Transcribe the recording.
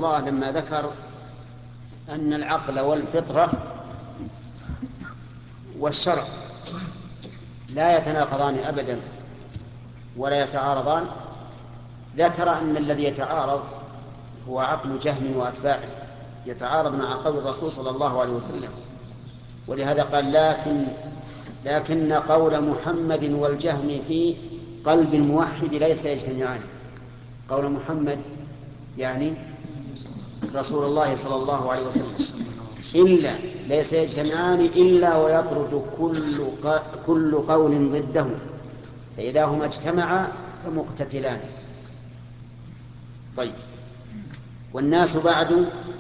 الله لما ذكر أن العقل والفطرة والشرع لا يتناقضان أبدا ولا يتعارضان، ذكر أن الذي يتعارض هو عقل جهم وأتباعه، يتعارض مع قول الرسول صلى الله عليه وسلم. ولهذا قال لكن قول محمد والجهم في قلب الموحد ليس يجتمعان. قول محمد يعني رسول الله صلى الله عليه وسلم إلا ليس يجتمعان إلا ويطرد كل قول ضده، فإذا هما اجتمعا فمقتتلان. طيب، والناس بعد